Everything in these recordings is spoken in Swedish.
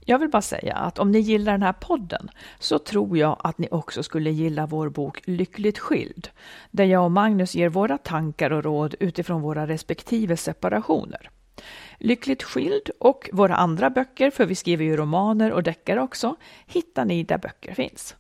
Jag vill bara säga att om ni gillar den här podden så tror jag att ni också skulle gilla vår bok Lyckligt skild, där jag och Magnus ger våra tankar och råd utifrån våra respektive separationer. Lyckligt skild och våra andra böcker, för vi skriver ju romaner och deckare också, hittar ni där böcker finns.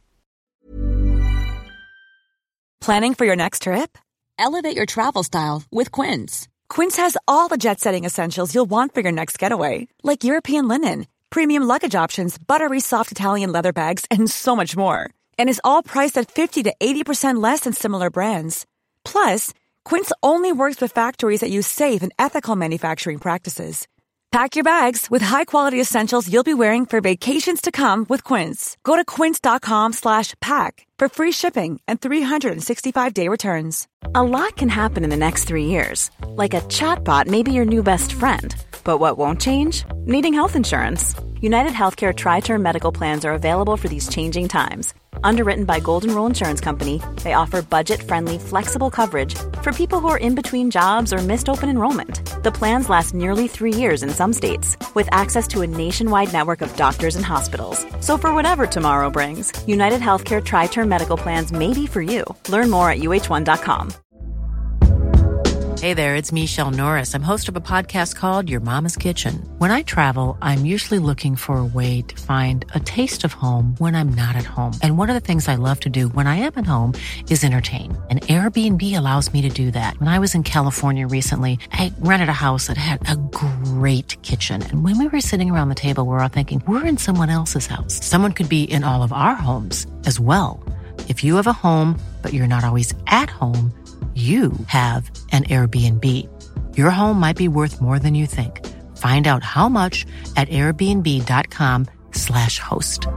Planning for your next trip? Elevate your travel style with Quince. Quince has all the jet-setting essentials you'll want for your next getaway, like European linen, premium luggage options, buttery soft Italian leather bags, and so much more. And is all priced at 50 to 80% less than similar brands. Plus, Quince only works with factories that use safe and ethical manufacturing practices. Pack your bags with high-quality essentials you'll be wearing for vacations to come with Quince. Go to quince.com/pack for free shipping and 365-day returns. A lot can happen in the next 3 years. Like a chatbot may be your new best friend. But what won't change? Needing health insurance. United Healthcare Tri-Term Medical Plans are available for these changing times. Underwritten by Golden Rule Insurance Company, they offer budget-friendly, flexible coverage for people who are in between jobs or missed open enrollment. The plans last nearly 3 years in some states, with access to a nationwide network of doctors and hospitals. So for whatever tomorrow brings, United Healthcare Tri-Term Medical Plans may be for you. Learn more at uh1.com. Hey there, it's Michelle Norris. I'm host of a podcast called Your Mama's Kitchen. When I travel, I'm usually looking for a way to find a taste of home when I'm not at home. And one of the things I love to do when I am at home is entertain. And Airbnb allows me to do that. When I was in California recently, I rented a house that had a great kitchen. And when we were sitting around the table, we were all thinking, we're in someone else's house. Someone could be in all of our homes as well. If you have a home, but you're not always at home, you have an Airbnb. Your home might be worth more than you think. Find out how much at airbnb.com/host.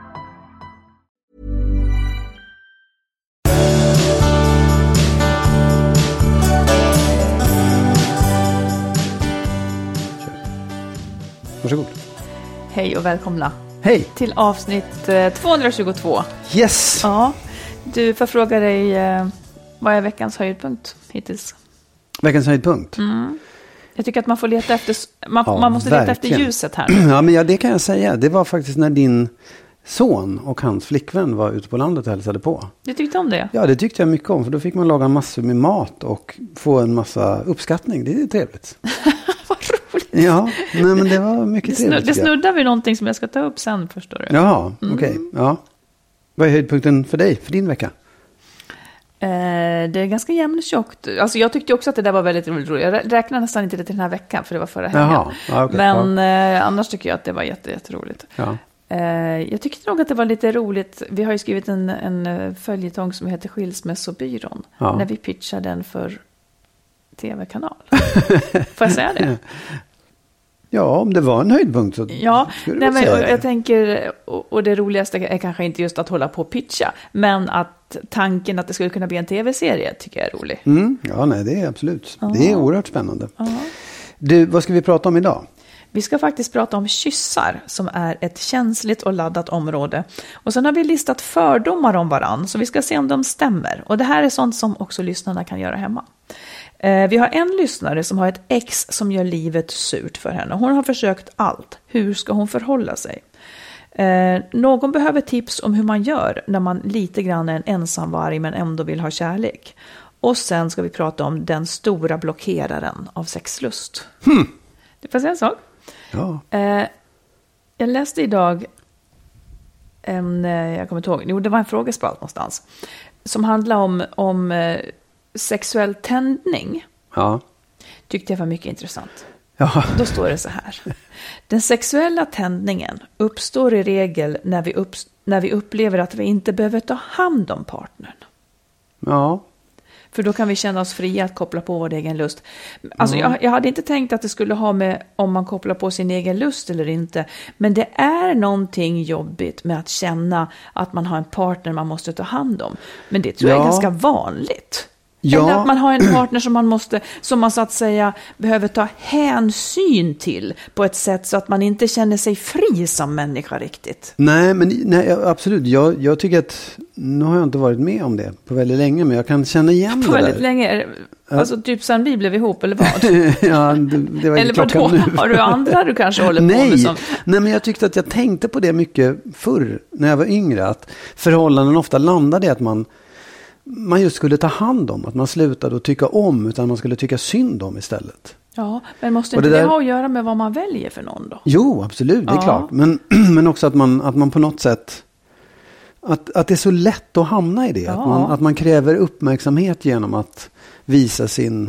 Varsågod. Hej och välkomna. Hej. Till avsnitt 222. Yes. Ja, du får fråga dig... vad är veckans höjdpunkt hittills? Veckans höjdpunkt? Jag tycker att man får leta efter... Man måste leta efter ljuset här. Ja, men det kan jag säga. Det var faktiskt när din son och hans flickvän var ute på landet och hälsade på. Du tyckte om det? Ja, det tyckte jag mycket om. För då fick man laga massor med mat och få en massa uppskattning. Det är trevligt. Vad roligt. Ja, nej, men det var mycket trevligt. Det snuddar vid någonting som jag ska ta upp sen, förstår du. Jaha, okej. Ja. Vad är höjdpunkten för dig, för din vecka? Det är ganska jämntjockt. Alltså jag tyckte också att det där var väldigt roligt. Jag räknar nästan inte det till den här veckan, för det var förra helgen. Jaha, ja, okay, men annars tycker jag att det var jätteroligt. Ja. Jag tyckte nog att det var lite roligt. Vi har ju skrivit en följetong som heter Skilsmässobyrån. Ja. När vi pitchar den för tv-kanal. Får jag säga det? Ja, om det var en höjdpunkt så ja, nej, men jag tänker, och det roligaste är kanske inte just att hålla på och pitcha, men att tanken att det skulle kunna bli en tv-serie tycker jag är rolig. Ja, nej, det är absolut. Det är oerhört spännande. Du, vad ska vi prata om idag? Vi ska faktiskt prata om kyssar, som är ett känsligt och laddat område. Och sen har vi listat fördomar om varann, så vi ska se om de stämmer. Och det här är sånt som också lyssnarna kan göra hemma. Vi har en lyssnare som har ett ex som gör livet surt för henne. Hon har försökt allt. Hur ska hon förhålla sig? Någon behöver tips om hur man gör när man lite grann är en ensamvarg men ändå vill ha kärlek. Och sen ska vi prata om den stora blockeraren av sexlust. Du får säga en sak. Ja. Jag läste idag jag kommer inte ihåg, det var en frågespalt någonstans som handlar om sexuell tändning. Ja. Tyckte jag var mycket intressant. Ja. Då står det så här. Den sexuella tändningen uppstår i regel när vi upplever att vi inte behöver ta hand om partnern. Ja. För då kan vi känna oss fria att koppla på vår egen lust. Alltså jag hade inte tänkt att det skulle ha med om man kopplar på sin egen lust eller inte. Men det är någonting jobbigt med att känna att man har en partner man måste ta hand om. Men det tror jag är ganska vanligt. Ja. Eller att man har en partner som man så att säga behöver ta hänsyn till på ett sätt så att man inte känner sig fri som människa riktigt. Nej, absolut. Jag tycker att, nu har jag inte varit med om det på väldigt länge, men jag kan känna igen på det väldigt där. länge. Alltså typ sen vi blev ihop eller vad? Ja, det var eller klockan vadå? nu. Har du andra du kanske håller på med som... Nej, men jag tyckte att jag tänkte på det mycket förr när jag var yngre. Att förhållanden ofta landade i att man just skulle ta hand om. Att man slutade att tycka om utan man skulle tycka synd om istället. Ja, men måste inte det ha att göra med vad man väljer för någon då? Jo, absolut, det är klart. Men också att man på något sätt... Att det är så lätt att hamna i det. Ja. Att man kräver uppmärksamhet genom att visa sin...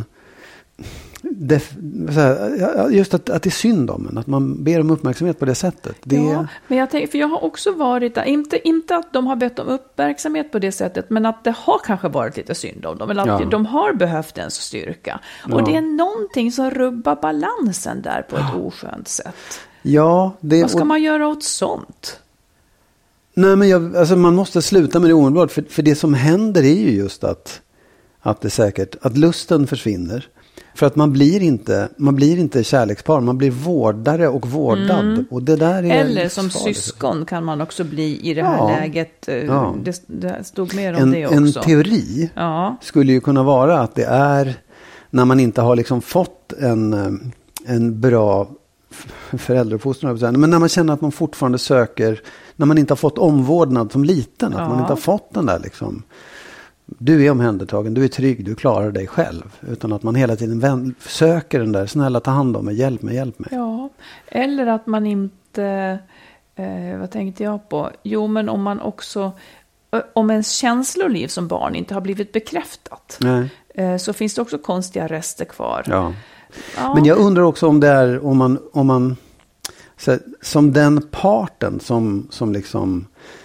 just att det är synd om en. Att man ber om uppmärksamhet på det sättet. Ja, men jag tänker, för jag har också varit där. Inte att de har bett om uppmärksamhet på det sättet. Men att det har kanske varit lite synd om dem. Eller att de har behövt en styrka. Och det är någonting som rubbar balansen där på ett oskönt sätt. Ja, vad ska man göra åt sånt? Nej, men man måste sluta med det omedelbart. För det som händer är ju just att det säkert, att lusten försvinner. För att man blir inte kärlekspar, man blir vårdare och vårdad. Och det där är eller som syskon kan man också bli i det här läget. Det stod mer om det också. En teori skulle ju kunna vara att det är när man inte har liksom fått en bra föräldrauppfostran. Men när man känner att man fortfarande söker, när man inte har fått omvårdnad som liten, att man inte har fått den där liksom, du är omhändertagen, du är trygg, du klarar dig själv. Utan att man hela tiden söker den där, snälla ta hand om mig, hjälp mig. Ja, eller att man inte, vad tänkte jag på? Jo, men om man också, om ens känsloliv som barn inte har blivit bekräftat. Så finns det också konstiga rester kvar. Ja. Men jag undrar också om det är om man så, som den parten som liksom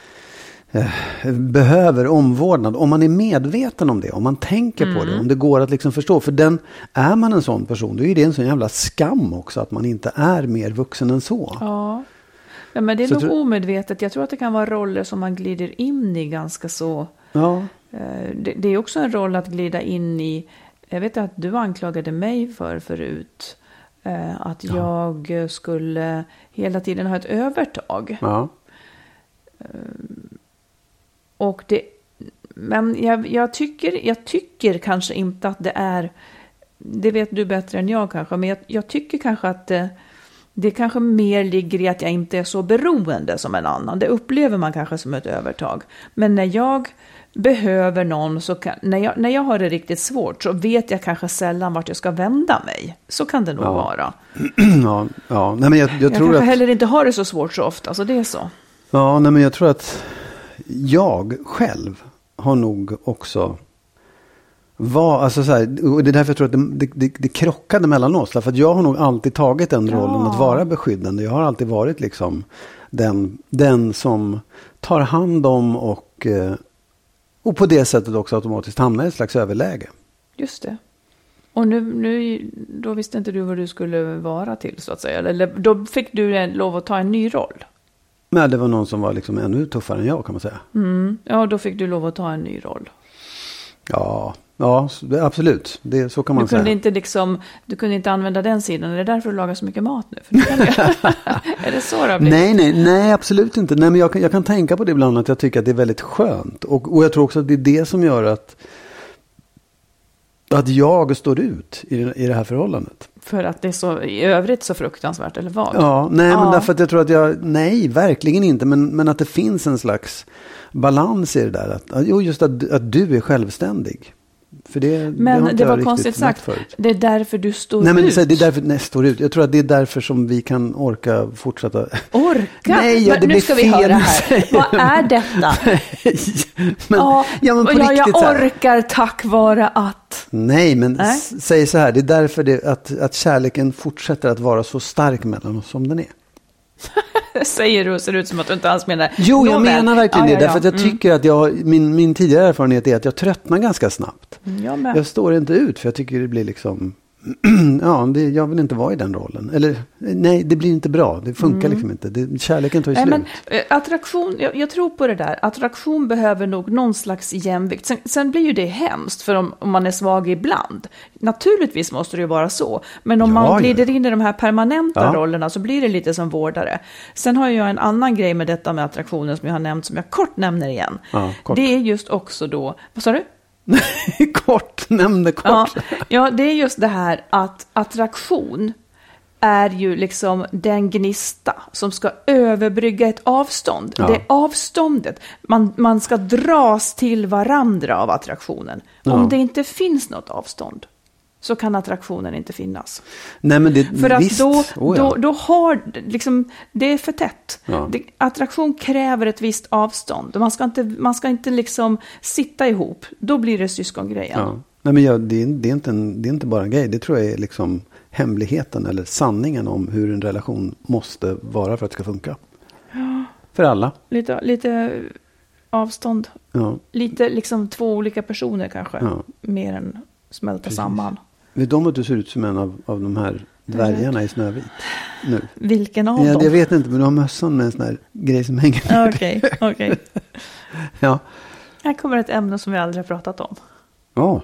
behöver omvårdnad, om man är medveten om det, om man tänker på det, om det går att liksom förstå, för är man en sån person, då är det en sån jävla skam också att man inte är mer vuxen än så. Ja, men det är nog omedvetet. Jag tror att det kan vara roller som man glider in i ganska så. Ja. Det är också en roll att glida in i. Jag vet att du anklagade mig förut att jag skulle hela tiden ha ett övertag. Ja. Men jag tycker kanske inte att det är, det vet du bättre än jag kanske, men jag tycker kanske att det kanske mer ligger i att jag inte är så beroende som en annan. Det upplever man kanske som ett övertag. Men när jag behöver någon, när jag har det riktigt svårt, så vet jag kanske sällan vart jag ska vända mig. Så kan det nog vara. Ja. Nej, men jag tror kanske att heller inte har det så svårt så ofta, så det är så. Ja, nej, men jag tror att jag själv har nog också alltså så här, och det är därför jag tror att det krockade mellan oss. För att jag har nog alltid tagit den rollen att vara beskyddande. Jag har alltid varit liksom den som tar hand om och på det sättet också automatiskt hamnar i ett slags överläge. Just det. Och nu då visste inte du vad du skulle vara till, så att säga. Eller då fick du lov att ta en ny roll. Men det var någon som var liksom ännu tuffare än jag, kan man säga. Ja, då fick du lov att ta en ny roll. Ja, absolut. Så kan man säga. Du kunde inte använda den sidan. Är det därför du lagar så mycket mat nu? Är det så det blir? Nej, absolut inte. Nej, men jag kan tänka på det ibland, att jag tycker att det är väldigt skönt. Och jag tror också att det är det som gör att jag står ut i det här förhållandet. För att det är så i övrigt så fruktansvärt, eller vad? Ja, men därför att jag tror att nej, verkligen inte. Men att det finns en slags balans i det där. Just att du är självständig. För det var konstigt sagt. Förut. Det är därför du står ut. Det är därför står ut. Jag tror att det är därför som vi kan orka fortsätta. Orka? Nej, det nu ska vi höra här. Vad är detta? men på riktigt, jag orkar tack vare att. Nej, men säg så här. Det är därför att kärleken fortsätter att vara så stark mellan oss som den är. Säger du och ser ut som att du inte alls menar. Jo, jag menar verkligen det. Därför att jag tycker att min tidigare erfarenhet är att jag tröttnar ganska snabbt. Jag står inte ut, för jag tycker det blir liksom jag vill inte vara i den rollen. Eller nej, det blir inte bra. Det funkar liksom inte. Kärleken tar ju slut. Men attraktion, jag tror på det där. Attraktion behöver nog någon slags jämvikt. Sen blir ju det hemskt för om man är svag ibland. Naturligtvis måste det ju vara så. Men om man glider in i de här permanenta rollerna, så blir det lite som vårdare. Sen har jag en annan grej med detta med attraktionen som jag har nämnt, som jag kort nämner igen. Det är just också då, vad sa du? Nämnde kort. Ja, det är just det här att attraktion är ju liksom den gnista som ska överbrygga ett avstånd. Ja. Det är avståndet. Man ska dras till varandra av attraktionen. Ja. Om det inte finns något avstånd så kan attraktionen inte finnas. Nej, men det, för att visst. Då har liksom, det är för tätt. Ja. Attraktion kräver ett visst avstånd. Man ska inte liksom sitta ihop. Då blir det syskongrejen. Ja. Nej, men det är inte bara en grej. Det tror jag är liksom hemligheten eller sanningen om hur en relation måste vara för att det ska funka. Ja. För alla. Lite avstånd. Ja. Lite liksom två olika personer kanske. Ja. Mer än smälta samman. Vet du om att du ser ut som en av de här dvärgarna i Snövit nu? Vilken av dem? Jag vet inte, men du har mössan med en sån här grej som hänger ner. Okej. Ja. Här kommer ett ämne som vi aldrig har pratat om. Ja.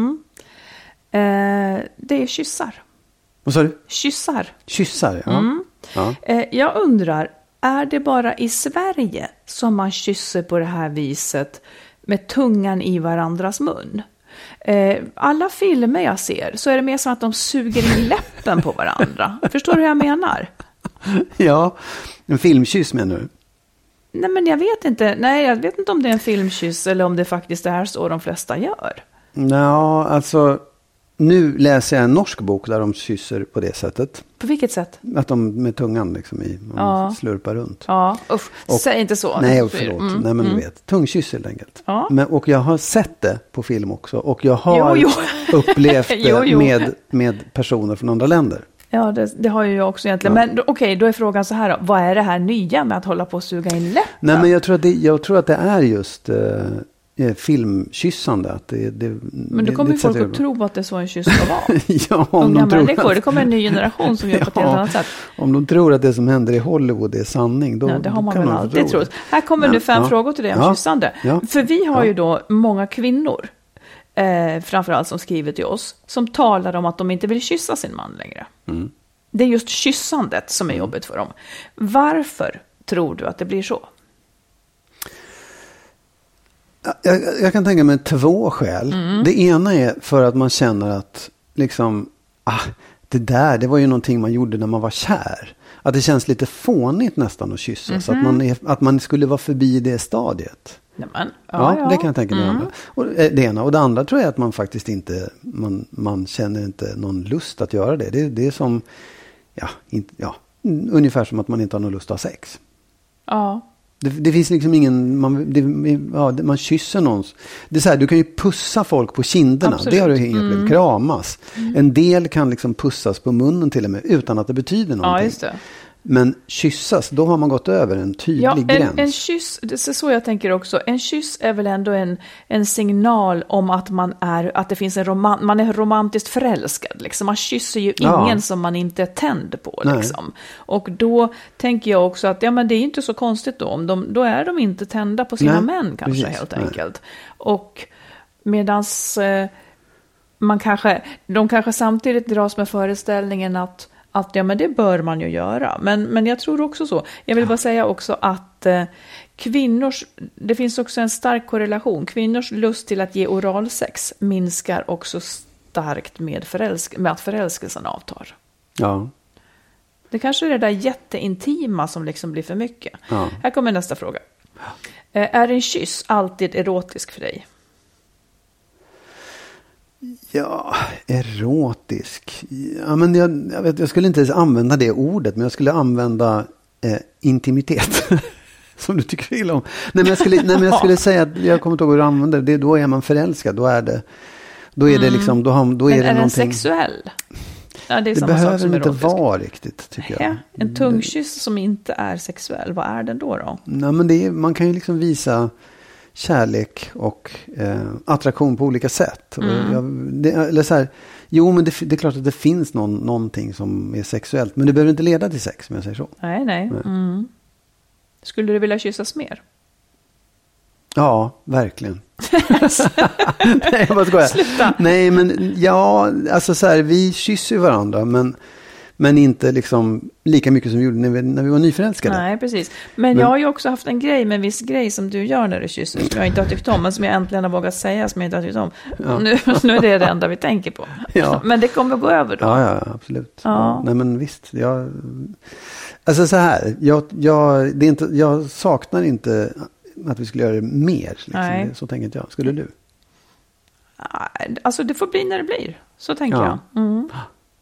Det är kyssar. Vad sa du? Kyssar, ja. Ja. Jag undrar, är det bara i Sverige som man kysser på det här viset med tungan i varandras mun? Alla filmer jag ser så är det mer som att de suger in läppen på varandra. Förstår du hur jag menar? Ja, en filmkyss menar du? Nej, men jag vet inte om det är en filmkyss eller om det faktiskt är så de flesta gör. Ja, alltså nu läser jag en norsk bok där de kysser på det sättet. På vilket sätt? Att de med tungan liksom slurpar runt. Ja, säg inte så. Nej, förlåt. Nej, men du vet. Tungkyss helt enkelt. Ja. Och jag har sett det på film också. Och jag har upplevt det med personer från andra länder. Ja, det har ju jag också egentligen. Ja. Men okej, då är frågan så här då. Vad är det här nya med att hålla på och suga in läppen? Nej, men jag tror att det är just filmkyssande. Att men då kommer ju folk att tro att det är så en kyss ska vara. Ja, om de tror människor. Det kommer en ny generation som gör på ett helt annat sätt. Om de tror att det som händer i Hollywood är sanning, då det har man kan väl alltid trott. Här kommer nu 5 frågor till dig om kyssande. Ja. För vi har ju då många kvinnor, framförallt som skriver till oss, som talar om att de inte vill kyssa sin man längre. Mm. Det är just kyssandet som är jobbigt för dem. Varför tror du att det blir så? Jag kan tänka mig 2 skäl. Det ena är för att man känner att liksom, det var ju någonting man gjorde när man var kär. Att det känns lite fånigt nästan att kyssas. Att man skulle vara förbi det stadiet. Nämen. Ja, det kan jag tänka mig. Och det ena. Och det andra tror jag att man faktiskt inte, man känner inte någon lust att göra det. Det är som, ungefär som att man inte har någon lust att ha sex. Ja. Det finns liksom ingen, man kysser någons. Det är så här, du kan ju pussa folk på kinderna. Absolut. Det har du inget kramas. En del kan liksom pussas på munnen till och med utan att det betyder någonting. Ja, just det. Men kyssas, då har man gått över en tydlig gräns. En kyss, det är så jag tänker också. En kyss är väl ändå en signal om att att det finns man är romantiskt förälskad. Liksom. Man kysser ju ingen som man inte är tänd på. Liksom. Och då tänker jag också att men det är inte så konstigt då. Då är de inte tända på sina män kanske helt enkelt. Och medans de kanske samtidigt dras med föreställningen att men det bör man ju göra. Men jag tror också så. Jag vill bara säga också att det finns också en stark korrelation. Kvinnors lust till att ge oralsex minskar också starkt med att förälskelsen avtar. Ja. Det kanske är det där jätteintima som liksom blir för mycket. Ja. Här kommer nästa fråga. Är en kyss alltid erotisk för dig? Ja, erotisk. Ja, men jag skulle inte ens använda det ordet, men jag skulle använda intimitet. Som du tycker illa om. Nej, men jag skulle säga att jag kommer inte ihåg hur du använder det. Då är man förälskad. Då är det liksom, då är men det är någonting. Den sexuell? Ja, det behöver inte vara riktigt, tycker jag. En tungkyss som inte är sexuell, vad är den då? Nej, men man kan ju liksom visa kärlek och attraktion på olika sätt. Eller så här, men det är klart att det finns någonting som är sexuellt. Men det behöver inte leda till sex, om jag säger så. Nej. Skulle du vilja kyssas mer? Ja, verkligen. Nej, jag bara skojar. Sluta. Nej, men alltså så här, vi kysser ju varandra, men Men inte liksom lika mycket som vi gjorde när vi var nyförälskade. Nej, precis. Men jag har ju också haft en viss grej som du gör när du kysser, som jag inte har tyckt om, men som jag äntligen har vågat säga, som jag inte har tyckt om. Ja. Nu är det enda vi tänker på. Ja. Men det kommer gå över då. Ja, absolut. Ja. Nej, men visst. Alltså så här, jag saknar inte att vi skulle göra det mer. Liksom. Så tänker inte jag. Skulle du? Alltså det får bli när det blir. Så tänker jag. Mm.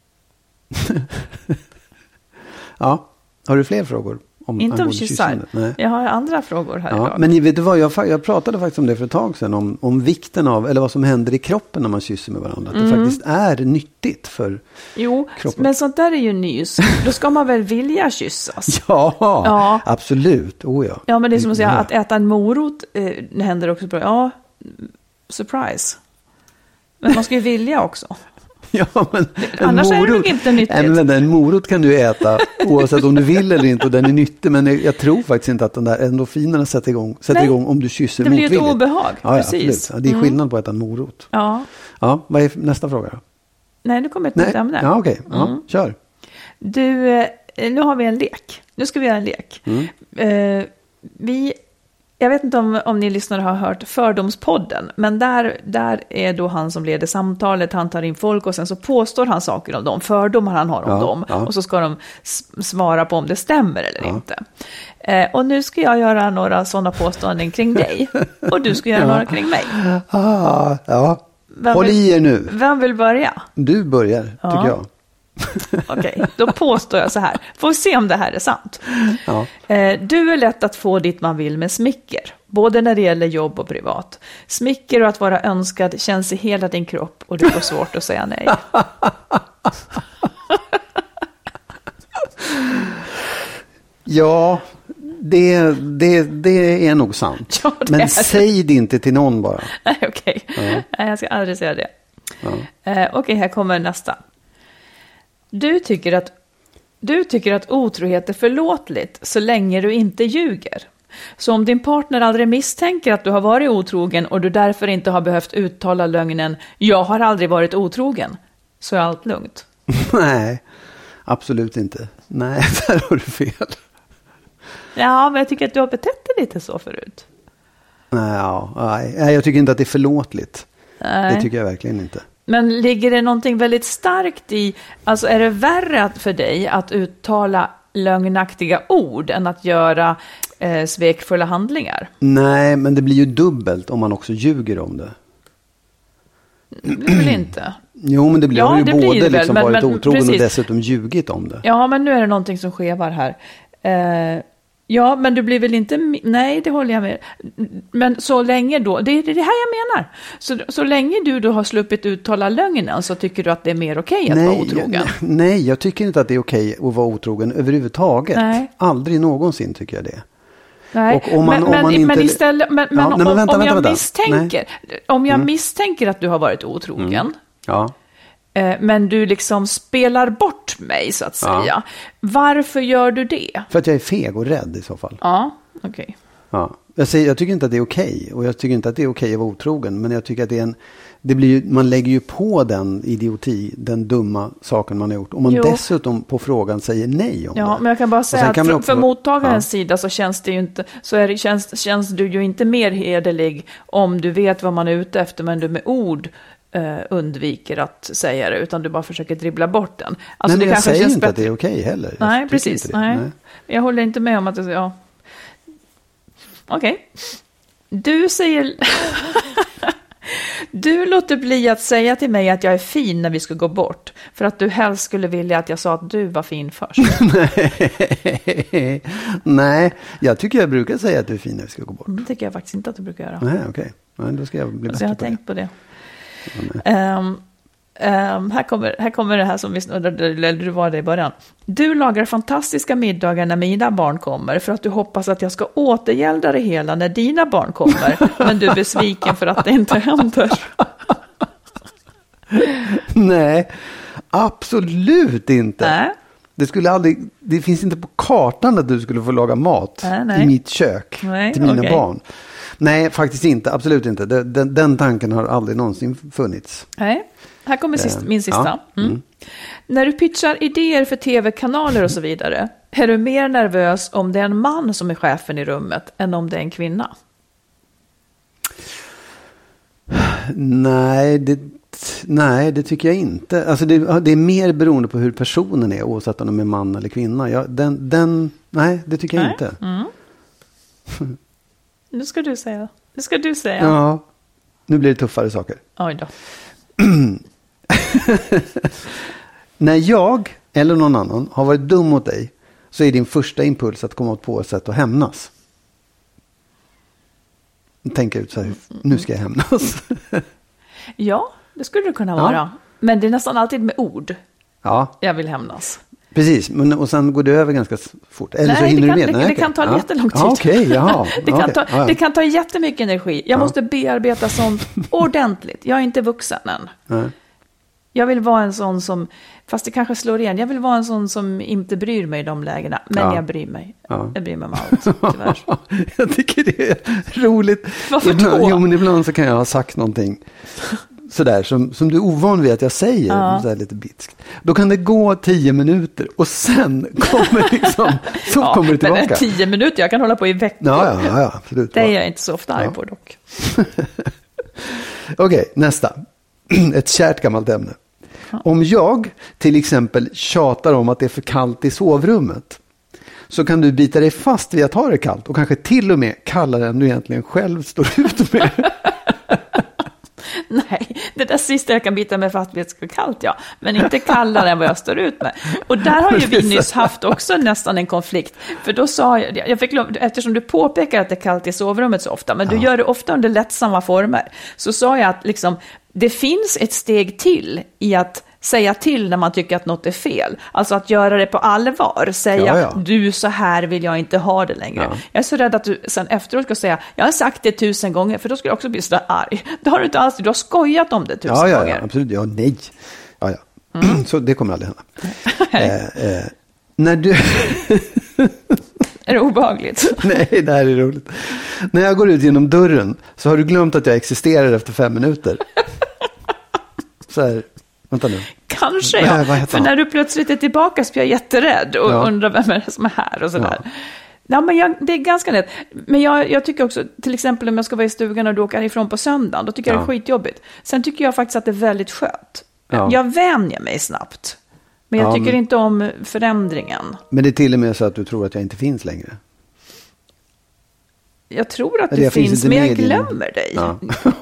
Ja, har du fler frågor? Inte om kyssar. Jag har andra frågor här idag. Men vet du vad, jag pratade faktiskt om det för ett tag sedan. Om vikten av, eller vad som händer i kroppen när man kysser med varandra. Att det faktiskt är nyttigt för kroppen. Men sånt där är ju nys. Då ska man väl vilja kyssas? Ja, absolut. Ja, men det är som att säga att äta en morot händer också bra. Ja, surprise. Men man ska ju vilja också. Ja, men annars är det inte nyttigt. En morot kan du äta oavsett om du vill eller inte, och den är nyttig, men jag tror faktiskt inte att den där endorfinerna sätter igång om du kysser motvilligt. Det blir ett obehag. Ja, precis. Ja, det är skillnad på att äta en morot. Ja, vad är nästa fråga då? Nej, nu kommer ett nytt ämne. Ja, okej. Ja, kör. Du, nu har vi en lek. Nu ska vi göra en lek. Jag vet inte om ni lyssnare har hört Fördomspodden, men där är då han som leder samtalet, han tar in folk och sen så påstår han saker om dem, fördomar han har om dem, och så ska de svara på om det stämmer eller inte. Och nu ska jag göra några sådana påståenden kring dig, och du ska göra några kring mig. Håll i er nu. Vem vill börja? Du börjar, tycker jag. Okej, då påstår jag så här. Får vi se om det här är sant. Du är lätt att få dit man vill med smicker, både när det gäller jobb och privat. Smicker och att vara önskad känns i hela din kropp, och du får svårt att säga nej. Ja, det är nog sant. Ja, men säg det inte till någon bara. Nej, okej. Nej, jag ska aldrig säga det. Okej, här kommer nästa. Du tycker att otrohet är förlåtligt så länge du inte ljuger. Så om din partner aldrig misstänker att du har varit otrogen och du därför inte har behövt uttala lögnen "jag har aldrig varit otrogen", så är allt lugnt. Nej, absolut inte. Nej, där har du fel. Ja, men jag tycker att du har betett dig lite så förut. Nej, jag tycker inte att det är förlåtligt. Nej. Det tycker jag verkligen inte. Men ligger det någonting väldigt starkt i, alltså är det värre för dig att uttala lögnaktiga ord än att göra svekfulla handlingar? Nej, men det blir ju dubbelt om man också ljuger om det. Det blir väl inte? Jo, men det blir ju både blir liksom men, varit otrogen precis. Och dessutom ljugit om det. Ja, men nu är det någonting som skevar här. Ja, men du blir väl inte... Nej, det håller jag med. Men så länge då... Det är det här jag menar. Så länge du då har sluppit uttala lögnen, så tycker du att det är mer okej att vara otrogen? Nej, jag tycker inte att det är okej att vara otrogen överhuvudtaget. Nej. Aldrig någonsin tycker jag det. Nej, och om jag misstänker att du har varit otrogen... Ja. Men du liksom spelar bort mig, så att säga. Ja. Varför gör du det? För att jag är feg och rädd i så fall. Ja, okej. Ja. Jag tycker inte att det är okej. Och jag tycker inte att det är okej att vara otrogen. Men jag tycker att man lägger ju på den idioti, den dumma saken man har gjort. Och man dessutom på frågan säger nej om det. Ja, men jag kan bara säga att för mottagarens sida så känns det ju inte, känns du ju inte mer hederlig om du vet vad man är ute efter, men du med ord undviker att säga det, utan du bara försöker dribbla bort den. Alltså, nej, men jag säger inte att det är okej heller. Nej, precis. Nej. Jag håller inte med om att det... Ja. Okej. Du säger... Du låter bli att säga till mig att jag är fin när vi ska gå bort, för att du helst skulle vilja att jag sa att du var fin först. Nej, jag tycker jag brukar säga att du är fin när vi ska gå bort. Det tycker jag faktiskt inte att du brukar göra. Nej, okej. Nej, då ska jag bli bättre. Så jag har tänkt på det. Här kommer det här som du var det i början. Du lagar fantastiska middagar när mina barn kommer, för att du hoppas att jag ska återgälda det hela när dina barn kommer, men du är besviken för att det inte händer. Nej, absolut inte. Nej. Det finns inte på kartan att du skulle få laga mat i mitt kök till mina barn. Nej, faktiskt inte. Absolut inte. Den tanken har aldrig någonsin funnits. Nej. Här kommer min sista. När du pitchar idéer för tv-kanaler och så vidare, är du mer nervös om det är en man som är chefen i rummet än om det är en kvinna? Nej, det tycker jag inte. Alltså det är mer beroende på hur personen är, oavsett om de är man eller kvinna. Nej, det tycker jag inte. Nu ska du säga. Ja, nu blir det tuffare saker. Oj då. När jag eller någon annan har varit dum mot dig, så är din första impuls att komma på ett sätt att hämnas. Tänka ut så här, nu ska jag hämnas. Ja, det skulle det kunna vara. Men det är nästan alltid med ord. Ja. Jag vill hämnas. Precis, och sen går det över ganska fort. Eller så hinner du med. Det kan ta jättelång tid. Det kan ta jättemycket energi. Jag måste bearbeta sånt ordentligt. Jag är inte vuxen än. Nej. Jag vill vara en sån som, fast det kanske slår igen, jag vill vara en sån som inte bryr mig i de lägena. Men jag bryr mig. Jag bryr mig om allt, tyvärr. Jag tycker det är roligt. Varför då? Men ibland så kan jag ha sagt någonting sådär som du är ovan vid att jag säger, så här lite bitskt. Då kan det gå 10 minuter och sen kommer kommer det tillbaka. Men 10 minuter, jag kan hålla på i veckor. Ja, absolut. Det är jag inte så ofta arg på dock. Okej, nästa. Ett kärt gammalt ämne. Om jag till exempel tjatar om att det är för kallt i sovrummet, så kan du bita dig fast vid att ha det kallt och kanske till och med kallare än du egentligen själv står ut med. Nej, det där sista jag kan bita mig fast vid att det är kallt, men inte kallare än vad jag står ut med. Och där har ju vi nyss haft också nästan en konflikt. För då sa jag fick lov, eftersom du påpekar att det är kallt i sovrummet så ofta, men du gör det ofta under lättsamma former, så sa jag att liksom, det finns ett steg till i att säga till när man tycker att något är fel. Alltså att göra det på allvar. Säga, du, så här vill jag inte ha det längre. Ja. Jag är så rädd att du sen efteråt ska säga, jag har sagt det 1000 gånger, för då skulle jag också bli så där arg. Det har du inte alls, du har skojat om det 1000 gånger. Ja, absolut. Ja, nej. Ja. Så det kommer aldrig hända. När du... Är det obehagligt? Nej, det här är roligt. När jag går ut genom dörren så har du glömt att jag existerar efter 5 minuter. Så här, vänta nu. Kanske, för när du plötsligt är tillbaka så blir jag jätterädd och undrar vem är det som är här och sådär. Ja, men det är ganska lätt. Men jag tycker också, till exempel om jag ska vara i stugan och du åker ifrån på söndagen, då tycker jag det är skitjobbigt. Sen tycker jag faktiskt att det är väldigt skönt. Jag vänjer mig snabbt. Men jag tycker inte om förändringen. Men det är till och med så att du tror att jag inte finns längre. Jag tror att du finns, men jag glömmer dig. Ja.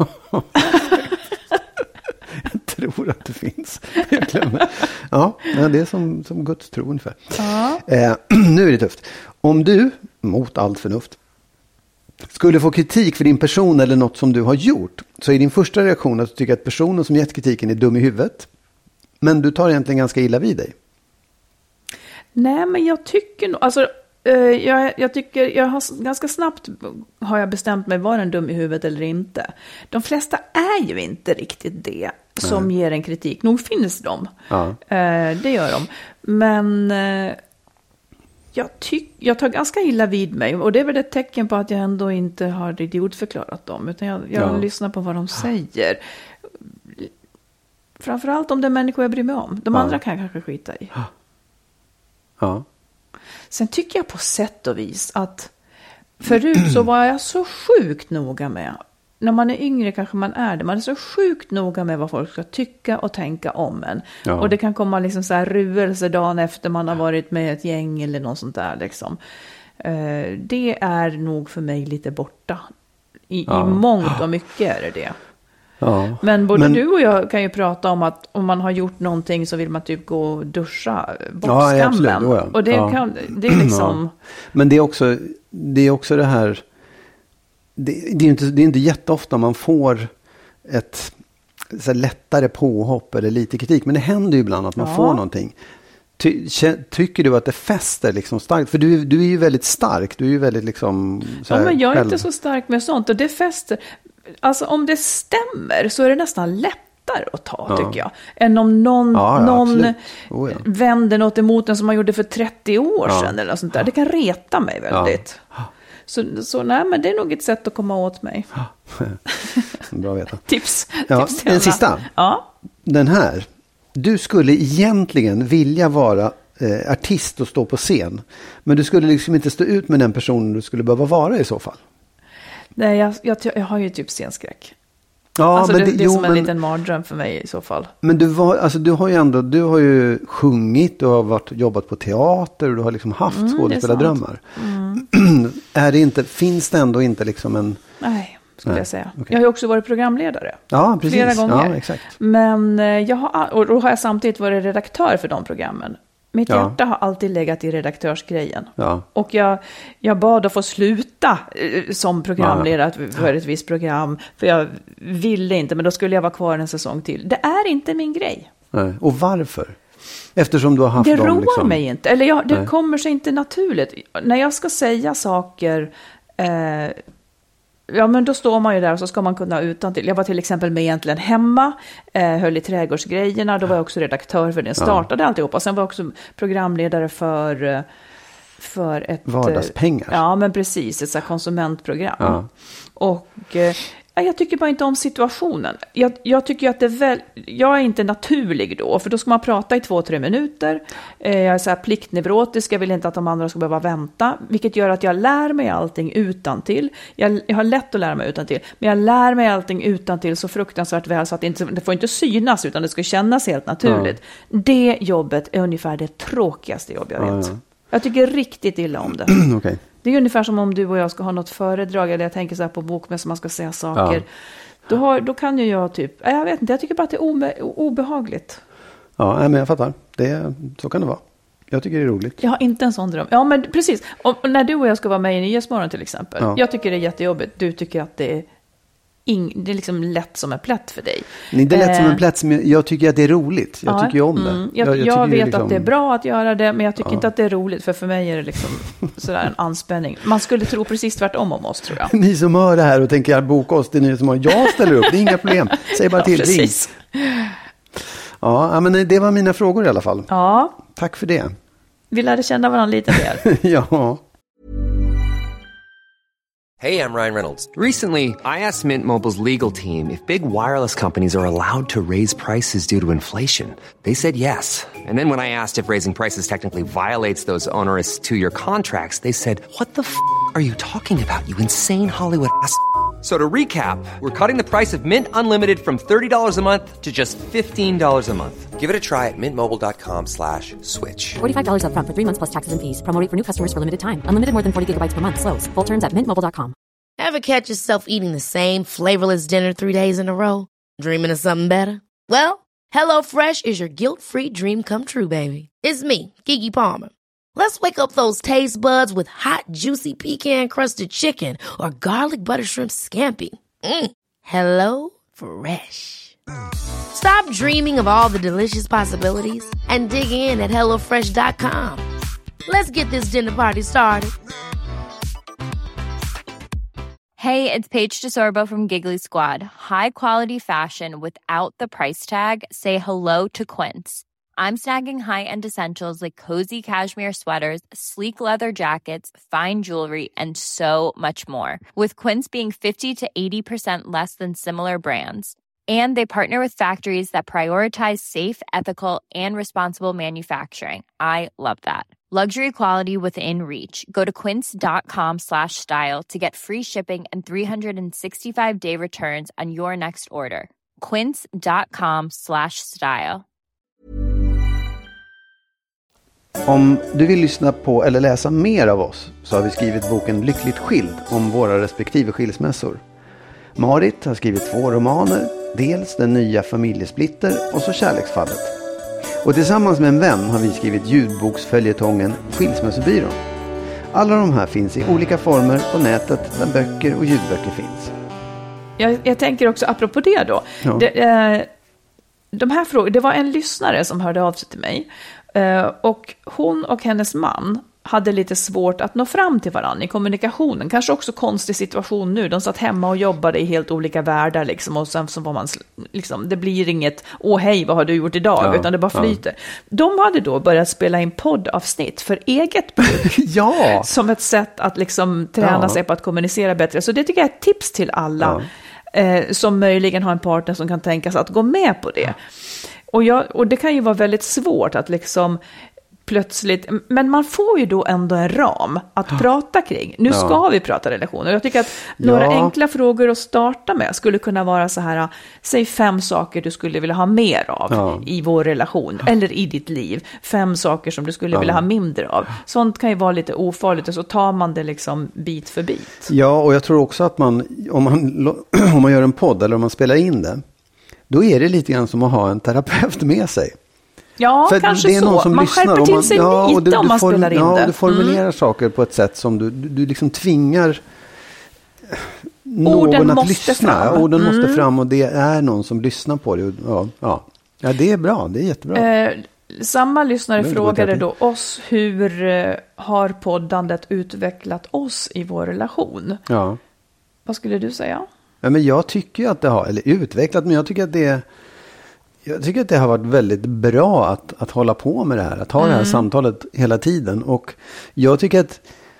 Jag tror att du finns. Jag glömmer. Ja, det är som Guds tro ungefär. Nu är det tufft. Om du, mot allt förnuft, skulle få kritik för din person eller något som du har gjort, så är din första reaktion att du tycker att personen som gett kritiken är dum i huvudet. Men du tar egentligen ganska illa vid dig. Nej, men jag tycker nog... Alltså, jag tycker... Jag har ganska snabbt har jag bestämt mig vara en dum i huvudet eller inte. De flesta är ju inte riktigt det som ger en kritik. Nog finns de. Ja. Det gör de. Men... Jag tar ganska illa vid mig. Och det är väl ett tecken på att jag ändå inte har idiotförklarat dem. Utan jag lyssnar på vad de säger. Framförallt om det är människor jag bryr mig om. De andra kan jag kanske skita i. Ja. Sen tycker jag på sätt och vis att förut så var jag så sjukt noga med. När man är yngre kanske man är det. Man är så sjukt noga med vad folk ska tycka och tänka om en. Ja. Och det kan komma liksom så här ruelse dagen efter man har varit med ett gäng eller något sånt där liksom. Det är nog för mig lite borta. I mångt och mycket är det. Ja. Men både du och jag kan ju prata om att om man har gjort någonting så vill man typ gå och duscha bort skammen. Och det är liksom... Ja. Men det är också det här... Det är inte jätteofta man får ett så lättare påhopp eller lite kritik. Men det händer ju ibland att man får någonting. Tycker du att det fäster liksom starkt? För du är ju väldigt stark. Du är ju väldigt liksom... Så här, men jag är inte så stark med sånt. Och det fäster... Alltså om det stämmer så är det nästan lättare att ta tycker jag. Än om någon vänder något emot en som man gjorde för 30 år sedan eller sånt där. Det kan reta mig väldigt. Så nej, men det är nog ett sätt att komma åt mig. Bra att veta. Tips. En sista. Ja. den här. Du skulle egentligen vilja vara artist och stå på scen. Men du skulle liksom inte stå ut med den personen du skulle behöva vara i så fall. Nej, jag har ju typ scenskräck. Ja, alltså men det är som en liten mardröm för mig i så fall. Men du har ju sjungit, du har jobbat på teater och du har liksom haft skådespelardrömmar. Finns det ändå inte liksom en... Nej, skulle jag säga. Okay. Jag har ju också varit programledare. Ja, precis. Flera gånger. Ja, exakt. Men och då har jag samtidigt varit redaktör för de programmen. Mitt hjärta har alltid legat i redaktörsgrejen. Ja. Och jag bad att få sluta som programledare för ett visst program. För jag ville inte, men då skulle jag vara kvar en säsong till. Det är inte min grej. Nej. Och varför? Eftersom du har haft det roar mig inte. Eller det kommer sig inte naturligt. När jag ska säga saker... Ja, men då står man ju där och så ska man kunna utantill. Jag var till exempel med egentligen hemma, höll i trädgårdsgrejerna. Då var jag också redaktör för den. Startade alltihopa. Sen var jag också programledare för ett... Vardagspengar. Ja, men precis. Ett så här konsumentprogram. Ja. Och... jag tycker bara inte om situationen. Jag tycker att jag är inte naturlig då. För då ska man prata i 2-3 minuter. Jag är så här pliktneurotisk. Jag vill inte att de andra ska behöva vänta. Vilket gör att jag lär mig allting utantill. Jag har lätt att lära mig utantill. Men jag lär mig allting utantill så fruktansvärt väl. Så att det får inte synas utan det ska kännas helt naturligt. Ja. Det jobbet är ungefär det tråkigaste jobb jag vet. Ja. Jag tycker riktigt illa om det. Okay. Det är ungefär som om du och jag ska ha något föredrag eller jag tänker så här på bokmässan man ska säga saker. Ja. Då kan ju jag typ, jag vet inte, jag tycker bara att det är obehagligt. Ja, men jag fattar. Så kan det vara. Jag tycker det är roligt. Jag har inte en sån dröm. Ja, men precis. Och när du och jag ska vara med i Nyhetsmorgon till exempel. Ja. Jag tycker det är jättejobbigt. Du tycker att det är liksom lätt som en plätt för dig. Nej, det är lätt som en plätt, men jag tycker att det är roligt. Jag tycker ju om det. Jag vet liksom... att det är bra att göra det, men jag tycker inte att det är roligt, för mig är det liksom sådär en anspänning. Man skulle tro precis tvärtom om oss, tror jag. Ni som hör det här och tänker boka oss till Nyhetsmorgon, jag ställer upp, det är inga problem. Säg bara till, ring. Ja, men det var mina frågor i alla fall. Ja. Tack för det. Vi lärde känna varandra lite mer. Ja. Hey, I'm Ryan Reynolds. Recently, I asked Mint Mobile's legal team if big wireless companies are allowed to raise prices due to inflation. They said yes. And then when I asked if raising prices technically violates those onerous 2-year contracts, they said, "What the f*** are you talking about, you insane Hollywood ass?" So to recap, we're cutting the price of Mint Unlimited from $30 a month to just $15 a month. Give it a try at mintmobile.com/switch. $45 up front for 3 months plus taxes and fees. Promo rate for new customers for limited time. Unlimited more than 40 gigabytes per month. Slows full terms at mintmobile.com. Ever catch yourself eating the same flavorless dinner 3 days in a row? Dreaming of something better? Well, HelloFresh is your guilt-free dream come true, baby. It's me, Keke Palmer. Let's wake up those taste buds with hot, juicy pecan-crusted chicken or garlic butter shrimp scampi. Hello Fresh. Stop dreaming of all the delicious possibilities and dig in at HelloFresh.com. Let's get this dinner party started. Hey, it's Paige DeSorbo from Giggly Squad. High quality fashion without the price tag. Say hello to Quince. I'm snagging high-end essentials like cozy cashmere sweaters, sleek leather jackets, fine jewelry, and so much more. With Quince being 50 to 80% less than similar brands. And they partner with factories that prioritize safe, ethical, and responsible manufacturing. I love that. Luxury quality within reach. Go to quince.com/style to get free shipping and 365-day returns on your next order. Quince.com/style. Om du vill lyssna på eller läsa mer av oss så har vi skrivit boken Lyckligt skild om våra respektive skilsmässor. Marit har skrivit 2 romaner, dels Den nya familjesplitter och så Kärleksfallet. Och tillsammans med en vän har vi skrivit ljudboksföljetongen Skilsmässobyrån. Alla de här finns i olika former på nätet där böcker och ljudböcker finns. Jag tänker också apropå det då. Ja. De här frågorna, det var en lyssnare som hörde av sig till mig. Och hon och hennes man hade lite svårt att nå fram till varandra i kommunikationen. Kanske också konstig situation nu. De satt hemma och jobbade i helt olika världar liksom, och sen så var man liksom, det blir inget hej, vad har du gjort idag? Utan det bara flyter. Ja. De hade då börjat spela in poddavsnitt för eget bruk. Som ett sätt att liksom träna sig på att kommunicera bättre. Så det tycker jag är ett tips till alla. som möjligen har en partner som kan tänka sig att gå med på det. Och det kan ju vara väldigt svårt att liksom plötsligt, men man får ju då ändå en ram att prata kring. Nu ska vi prata relationer. Jag tycker att några enkla frågor att starta med skulle kunna vara så här, säg 5 saker du skulle vilja ha mer av i vår relation eller i ditt liv. 5 saker som du skulle vilja ha mindre av. Sånt kan ju vara lite ofarligt och så tar man det liksom bit för bit. Ja, och jag tror också att om man gör en podd eller om man spelar in det, då är det lite grann som att ha en terapeut med sig. Ja, för kanske det är någon som man lyssnar, skärper till sig lite om man spelar in det. Ja, du formulerar saker på ett sätt som du liksom tvingar någon att lyssna. Orden måste fram och det är någon som lyssnar på det. Ja, det är bra. Det är jättebra. Samma lyssnare frågade då oss, hur har poddandet utvecklat oss i vår relation? Ja. Vad skulle du säga? Ja, men jag tycker att det har, eller utvecklat, men jag tycker att det har varit väldigt bra att hålla på med det här. Att ha det här samtalet hela tiden. Och jag tycker att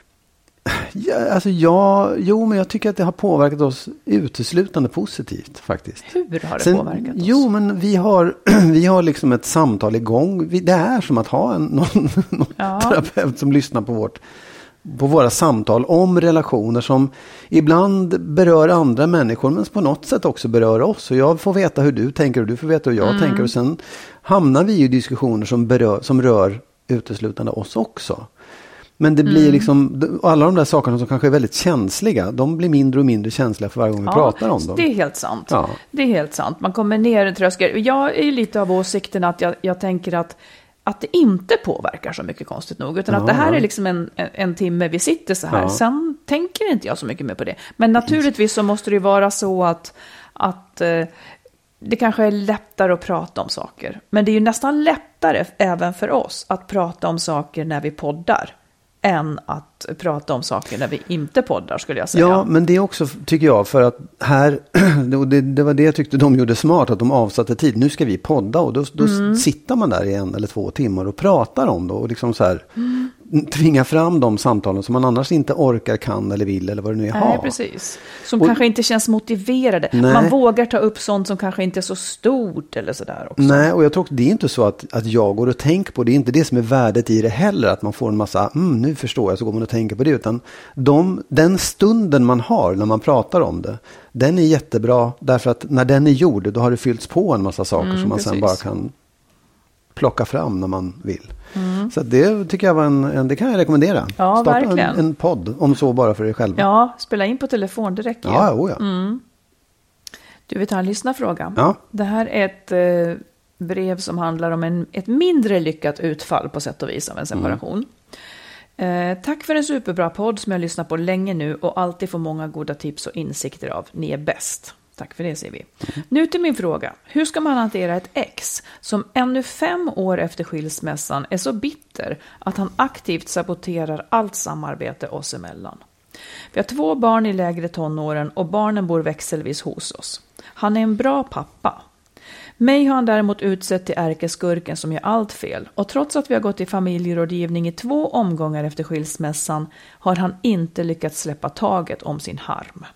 men jag tycker att det har påverkat oss uteslutande positivt faktiskt. Hur har det påverkat oss? Jo, men vi har liksom ett samtal igång. Det är som att ha någon terapeut som lyssnar på våra samtal om relationer som ibland berör andra människor men på något sätt också berör oss. Och jag får veta hur du tänker och du får veta hur jag tänker. Och sen hamnar vi i diskussioner som rör uteslutande oss också. Men det blir liksom, alla de där sakerna som kanske är väldigt känsliga, de blir mindre och mindre känsliga för varje gång vi pratar om dem. Det är helt sant. Ja. Det är helt sant. Man kommer ner en tröskel. Jag är lite av åsikten att jag tänker att det inte påverkar så mycket, konstigt nog. Utan att det här är liksom en timme vi sitter så här. Ja. Sen tänker inte jag så mycket mer på det. Men naturligtvis så måste det ju vara så att det kanske är lättare att prata om saker. Men det är ju nästan lättare även för oss att prata om saker när vi poddar än att prata om saker när vi inte poddar, skulle jag säga. Ja, men det är också, tycker jag, för att här, det var det jag tyckte de gjorde smart, att de avsatte tid. Nu ska vi podda och då sitter man där i 1 eller 2 timmar och pratar om det och liksom så här tvinga fram de samtalen som man annars inte orkar, kan eller vill eller vad det nu är. Nej, precis. Som kanske inte känns motiverade. Nej. Man vågar ta upp sånt som kanske inte är så stort eller sådär också. Nej, och jag tror att det är inte så att jag går och tänker på det. Det är inte det som är värdet i det heller, att man får en massa, nu förstår jag, så går man och tänker på det. Utan den stunden man har när man pratar om det, den är jättebra, därför att när den är gjord, då har det fyllts på en massa saker som man sen bara kan plocka fram när man vill. Så det tycker jag var det kan jag rekommendera. Ja, starta verkligen. En podd, om så bara för dig själv. Ja, spela in på telefon, det räcker ju. Ja. Du vill ta en lyssnarfråga. Ja. Det här är ett brev som handlar om ett mindre lyckat utfall på sätt och vis av en separation. Tack för en superbra podd som jag lyssnat på länge nu och alltid får många goda tips och insikter av. Ni är bäst. Tack för det, säger vi. Nu till min fråga. Hur ska man hantera ett ex som ännu 5 år efter skilsmässan är så bitter att han aktivt saboterar allt samarbete oss emellan? Vi har 2 barn i lägre tonåren och barnen bor växelvis hos oss. Han är en bra pappa. Mig har han däremot utsett till ärkeskurken som gör allt fel. Och trots att vi har gått i familjerådgivning i 2 omgångar efter skilsmässan har han inte lyckats släppa taget om sin harm.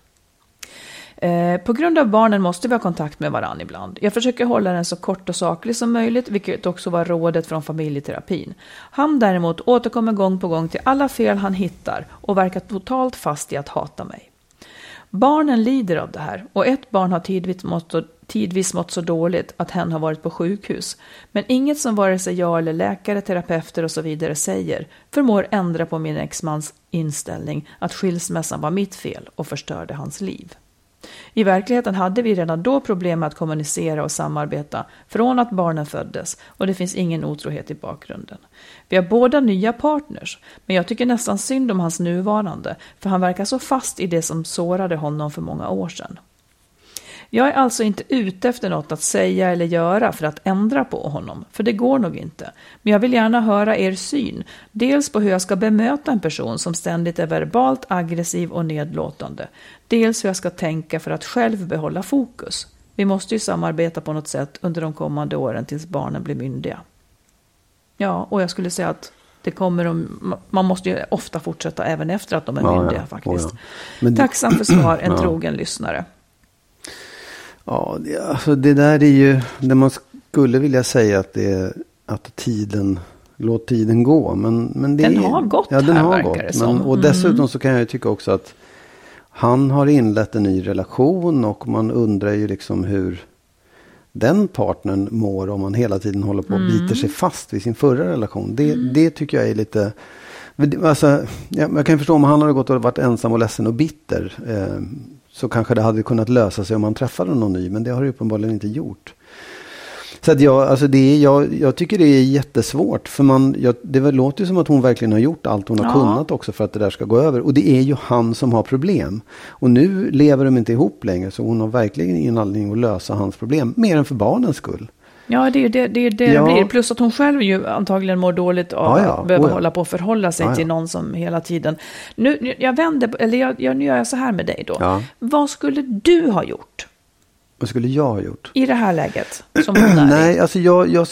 På grund av barnen måste vi ha kontakt med varandra ibland. Jag försöker hålla den så kort och saklig som möjligt, vilket också var rådet från familjeterapin. Han däremot återkommer gång på gång till alla fel han hittar och verkar totalt fast i att hata mig. Barnen lider av det här och ett barn har tidvis mått så dåligt att hen har varit på sjukhus. Men inget som vare sig jag eller läkare, terapeuter och så vidare säger förmår ändra på min exmans inställning att skilsmässan var mitt fel och förstörde hans liv. I verkligheten hade vi redan då problem med att kommunicera och samarbeta från att barnen föddes och det finns ingen otrohet i bakgrunden. Vi har båda nya partners, men jag tycker nästan synd om hans nuvarande för han verkar så fast i det som sårade honom för många år sedan. Jag är alltså inte ute efter något att säga eller göra för att ändra på honom, för det går nog inte. Men jag vill gärna höra er syn, dels på hur jag ska bemöta en person som ständigt är verbalt aggressiv och nedlåtande, dels hur jag ska tänka för att själv behålla fokus. Vi måste ju samarbeta på något sätt under de kommande åren tills barnen blir myndiga. Ja, och jag skulle säga att man måste ju ofta fortsätta även efter att de är myndiga faktiskt. Men tacksam för svar, en trogen lyssnare. Ja, alltså det där är ju det man skulle vilja säga att låt tiden gå. Men det den har gått ja, den här, har verkar gått. det som. Och dessutom så kan jag ju tycka också att han har inlett en ny relation och man undrar ju liksom hur den partnern mår om man hela tiden håller på och biter sig fast vid sin förra relation. Det tycker jag är lite... Alltså, jag kan förstå om han hade gått och varit ensam och ledsen och bitter så kanske det hade kunnat lösa sig om man träffade någon ny, men det har det uppenbarligen inte gjort. Så att jag tycker det är jättesvårt för det låter ju som att hon verkligen har gjort allt hon har kunnat också för att det där ska gå över. Och det är ju han som har problem. Och nu lever de inte ihop längre så hon har verkligen ingen anledning att lösa hans problem, mer än för barnens skull. Ja, det är ju det blir. Plus att hon själv ju antagligen mår dåligt av att behöva hålla på och förhålla sig till någon som hela tiden... Nu gör jag så här med dig då. Ja. Vad skulle du ha gjort? Vad skulle jag ha gjort? I det här läget som hon är. Nej, alltså jag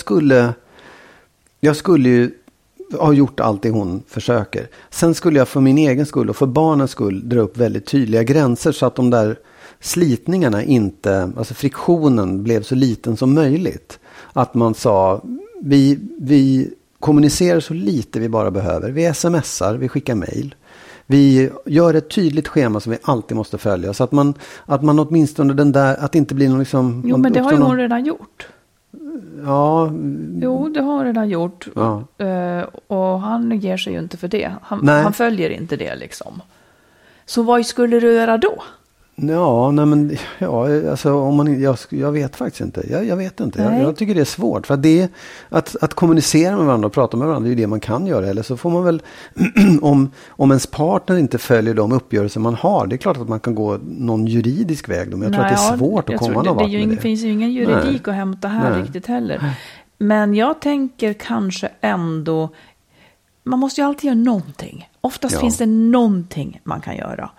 skulle ju ha gjort allt det hon försöker. Sen skulle jag för min egen skull och för barnens skull dra upp väldigt tydliga gränser så att de där slitningarna inte, alltså friktionen blev så liten som möjligt. Att man sa, vi kommunicerar så lite vi bara behöver. Vi smsar, vi skickar mejl. Vi gör ett tydligt schema som vi alltid måste följa. Så att man åtminstone den där, att det inte blir någon liksom... Jo, men det har ju hon redan gjort. Ja. Jo, det har hon redan gjort. Ja. Och han ger sig ju inte för det. Han följer inte det liksom. Så vad skulle du göra då? Ja, nej men alltså jag vet faktiskt inte. Jag vet inte. Jag tycker det är svårt för att det att kommunicera med varandra och prata med varandra är ju det man kan göra, eller så får man väl om ens partner inte följer de uppgörelser man har. Det är klart att man kan gå någon juridisk väg då, men jag tror att det är svårt att komma någon vart med det. Det finns ju ingen juridik att hämta här riktigt heller. Men jag tänker kanske ändå man måste ju alltid göra någonting. Oftast finns det någonting man kan göra.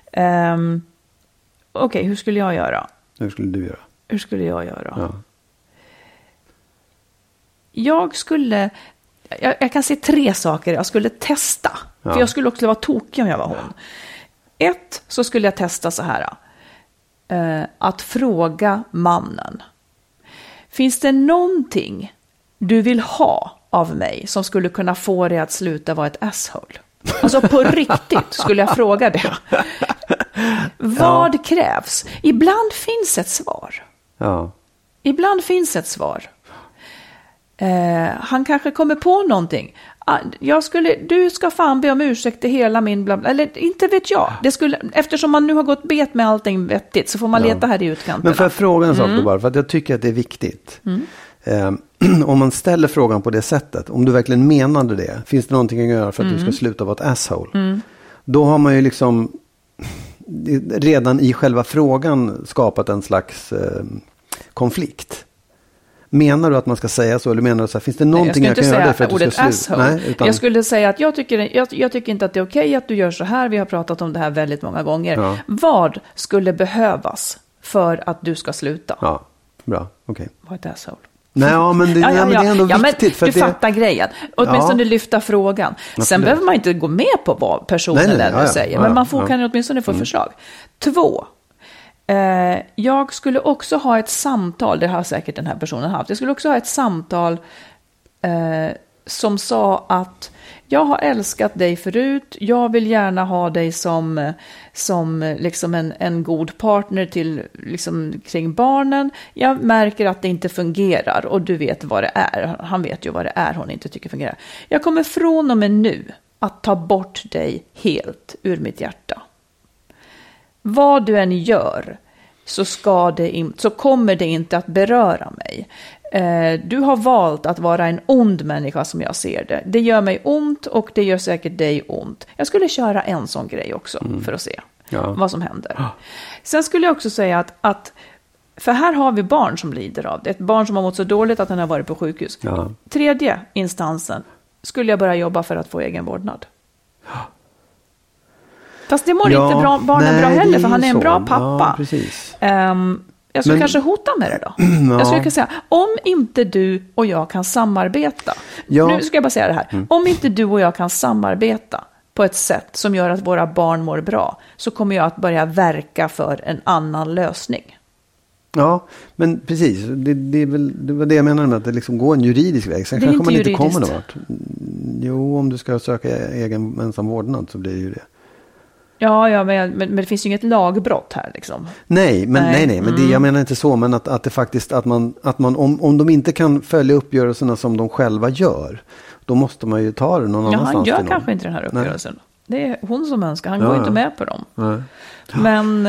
Okej, hur skulle jag göra? Hur skulle du göra? Hur skulle jag göra? Ja. Jag kan se 3 saker jag skulle testa. För jag skulle också vara tokig om jag var hon. 1, så skulle jag testa så här. Att fråga mannen. Finns det någonting du vill ha av mig som skulle kunna få dig att sluta vara ett asshole? Alltså på riktigt skulle jag fråga det. Vad krävs? Ibland finns ett svar. Ja. Ibland finns ett svar. Han kanske kommer på någonting. Du ska fan be om ursäkt till hela min bla bla. Eller inte vet jag. Eftersom man nu har gått bet med allting vettigt så får man leta här i utkanterna. Men får jag fråga en sak då bara? För att jag tycker att det är viktigt. Om man ställer frågan på det sättet, om du verkligen menade det, finns det någonting att göra för att du ska sluta vara ett asshole? Då har man ju liksom redan i själva frågan skapat en slags konflikt. Menar du att man ska säga så, eller menar du så här, finns det någonting jag kan göra för att du ska sluta? Nej, jag skulle säga att jag tycker inte att det är okej att du gör så här. Vi har pratat om det här väldigt många gånger. Ja. Vad skulle behövas för att du ska sluta? Ja, bra, okej. Var ett asshole. Nej, men det är ändå viktigt. För du fattar grejen. Åtminstone lyfta frågan. Sen behöver man inte gå med på vad personen säger. Men man kan åtminstone få förslag. 2. Jag skulle också ha ett samtal. Det har säkert den här personen haft. Jag skulle också ha ett samtal som sa att jag har älskat dig förut. Jag vill gärna ha dig som liksom en god partner till, liksom, kring barnen. Jag märker att det inte fungerar och du vet vad det är. Han vet ju vad det är hon inte tycker fungerar. Jag kommer från och med nu att ta bort dig helt ur mitt hjärta. Vad du än gör så kommer det inte att beröra mig. Du har valt att vara en ond människa som jag ser det. Det gör mig ont och det gör säkert dig ont. Jag skulle köra en sån grej också för att se vad som händer. Sen skulle jag också säga att för här har vi barn som lider av det. Ett barn som har mått så dåligt att han har varit på sjukhus. 3:e instansen skulle jag börja jobba för att få egen vårdnad. Fast det mår inte barnen bra heller, för han är en bra pappa. Ja, precis. Jag skulle kanske hota med det då. Jag skulle säga, om inte du och jag kan samarbeta. Nu ska jag bara säga det här. Om inte du och jag kan samarbeta på ett sätt som gör att våra barn mår bra, så kommer jag att börja verka för en annan lösning. Ja, men precis. Det var det jag menade med att det liksom går en juridisk väg. Sen kanske man inte kommer någon vart. Jo, om du ska söka egen ensam vårdnad så blir det ju det. Ja, men det finns ju inget lagbrott här liksom. Nej, men det, jag menar inte så, men att det faktiskt att man om de inte kan följa uppgörelserna som de själva gör, då måste man ju ta det någon annanstans. Han gör kanske inte den här uppgörelsen. Nej. Det är hon som önskar, han går inte med på dem. Nej. Men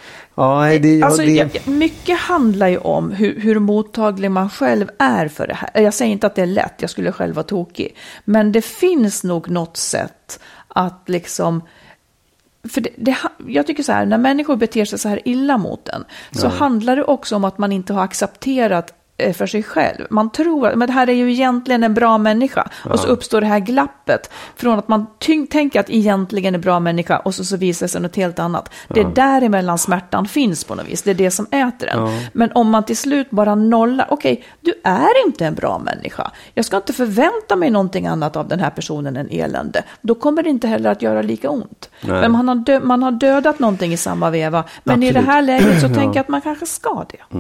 mycket handlar ju om hur mottaglig man själv är för det här. Jag säger inte att det är lätt, jag skulle själv vara tokig. Men det finns nog något sätt att liksom... För jag tycker så här, när människor beter sig så här illa mot en, så handlar det också om att man inte har accepterat för sig själv. Man tror att men det här är ju egentligen en bra människa. Och så uppstår det här glappet från att man tänker att egentligen är en bra människa och så visar sig något helt annat. Det är däremellan smärtan finns på något vis. Det är det som äter den. Men om man till slut bara nollar, okej, du är inte en bra människa. Jag ska inte förvänta mig någonting annat av den här personen än elände. Då kommer det inte heller att göra lika ont. Men man har dödat någonting i samma veva. Men absolut. I det här läget så tänker jag att man kanske ska det.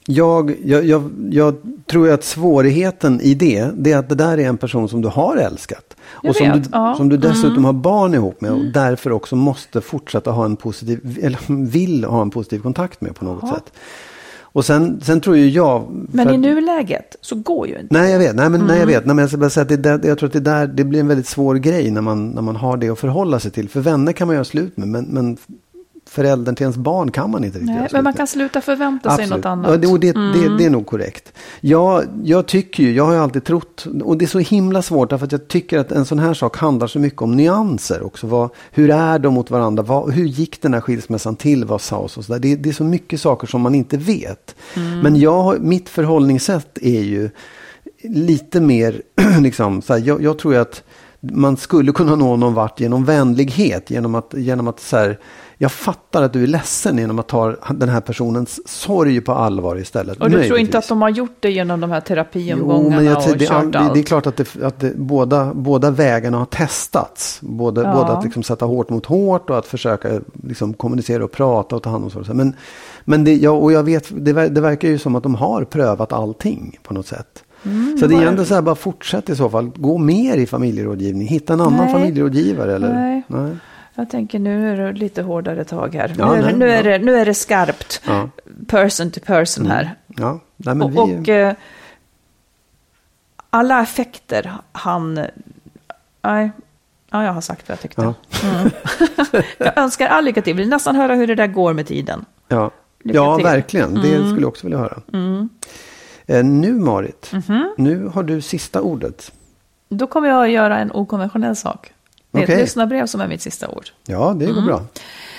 Jag tror att svårigheten i det är att det där är en person som du har älskat. Och som du dessutom har barn ihop med. Och därför också måste fortsätta ha en positiv, eller vill ha en positiv kontakt med på något sätt. Och sen tror ju jag... Men i nuläget så går ju inte. Nej, jag vet. Nej, jag vet. Nej, men jag ska bara säga att jag tror att det blir en väldigt svår grej när man har det att förhålla sig till. För vänner kan man göra slut med, men föräldern till ens barn kan man inte riktigt. Nej, men man kan sluta förvänta sig något annat. Ja, det är nog korrekt. Jag tycker ju, jag har ju alltid trott, och det är så himla svårt därför att jag tycker att en sån här sak handlar så mycket om nyanser också. Hur är de mot varandra? Hur gick den här skilsmässan till? Vad sades och så där? Det är så mycket saker som man inte vet. Men mitt förhållningssätt är ju lite mer liksom, så här, jag tror ju att man skulle kunna nå någon vart genom vänlighet, genom att så här, jag fattar att du är ledsen genom att ta den här personens sorg på allvar istället. Och du tror inte att de har gjort det genom de här terapiomgångarna och kört allt? Det är klart att båda vägarna har testats. Både att liksom sätta hårt mot hårt och att försöka liksom kommunicera och prata och ta hand om så. Men jag vet, det verkar ju som att de har prövat allting på något sätt. Så det är ändå så här, bara fortsätt i så fall. Gå mer i familjerådgivning. Hitta en annan familjerådgivare. Eller? Nej. Jag tänker nu är det lite hårdare tag här. Nu är det skarpt. Ja. Person to person här. Ja. Nej, men och alla effekter jag har sagt vad jag tyckte. Ja. Jag önskar all lycka till. Vill nästan höra hur det där går med tiden. Ja, verkligen. Det skulle jag också vilja höra. Nu Marit, nu har du sista ordet. Då kommer jag att göra en okonventionell sak. Det är ett lyssnarbrev som är mitt sista ord. Ja, det går bra.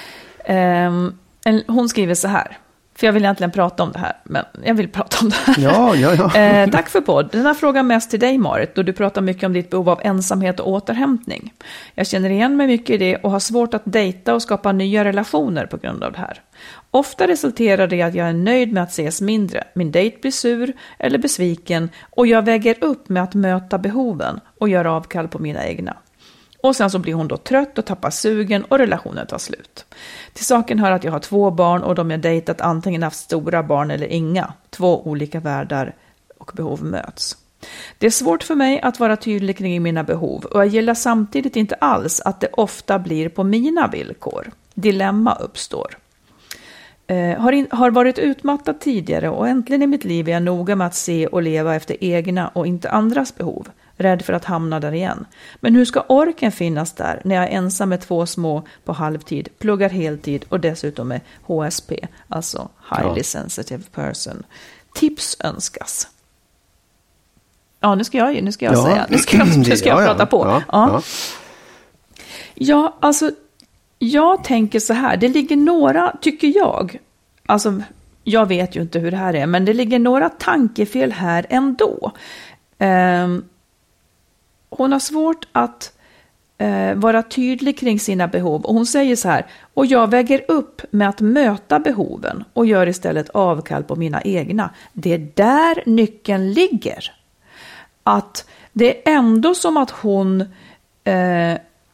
Hon skriver så här. För jag vill egentligen prata om det här. Men jag vill prata om det här. Ja. Tack för podd. Den här frågan mest till dig Marit. Då du pratar mycket om ditt behov av ensamhet och återhämtning. Jag känner igen mig mycket i det. Och har svårt att dejta och skapa nya relationer på grund av det här. Ofta resulterar det i att jag är nöjd med att ses mindre. Min dejt blir sur eller besviken. Och jag väger upp med att möta behoven. Och gör avkall på mina egna. Och sen så blir hon då trött och tappar sugen och relationen tar slut. Till saken hör att jag har 2 barn och de jag dejtat antingen haft stora barn eller inga. 2 olika världar och behov möts. Det är svårt för mig att vara tydlig kring mina behov och jag gillar samtidigt inte alls att det ofta blir på mina villkor. Dilemma uppstår. Har varit utmattad tidigare och äntligen i mitt liv är jag noga med att se och leva efter egna och inte andras behov. Rädd för att hamna där igen. Men hur ska orken finnas där när jag är ensam med 2 små på halvtid, pluggar heltid och dessutom är HSP, alltså Highly Sensitive Person. Tips önskas. Ja, nu ska jag säga. Nu ska jag prata på. Ja, alltså jag tänker så här. Det ligger några, tycker jag, alltså jag vet ju inte hur det här är, men det ligger några tankefel här ändå. Hon har svårt att vara tydlig kring sina behov. Och hon säger så här. Och jag väger upp med att möta behoven. Och gör istället avkall på mina egna. Det är där nyckeln ligger. Att det är ändå som att hon...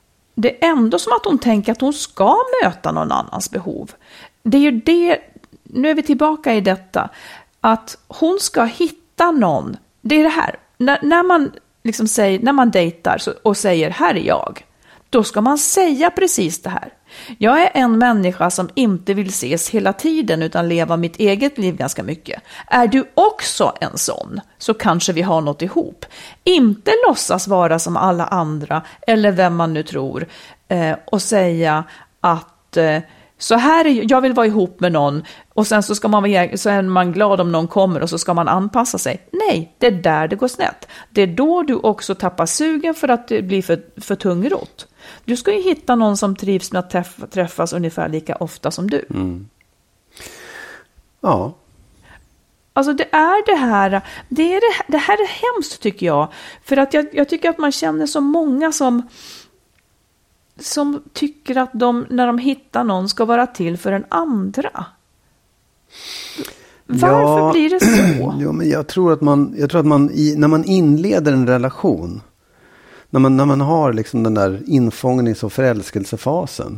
det är ändå som att hon tänker att hon ska möta någon annans behov. Det är ju nu är vi tillbaka i detta, att hon ska hitta någon. Det är det här, när man liksom säger, när man dejtar och säger här är jag, då ska man säga precis det här. Jag är en människa som inte vill ses hela tiden utan leva mitt eget liv ganska mycket. Är du också en sån, så kanske vi har något ihop. Inte låtsas vara som alla andra eller vem man nu tror och säga att så här jag vill vara ihop med någon och sen så är man glad om någon kommer och så ska man anpassa sig. Nej, det är där det går snett. Det är då du också tappar sugen för att det blir för tungrot. Du ska ju hitta någon som trivs med att träffas ungefär lika ofta som du. Mm. Ja. Alltså det här är hemskt tycker jag. För att jag tycker att man känner så många som tycker att de, när de hittar någon, ska vara till för en andra. Varför blir det så? Ja, men jag tror att man när man inleder en relation, när man har liksom den där infångnings- och förälskelsefasen,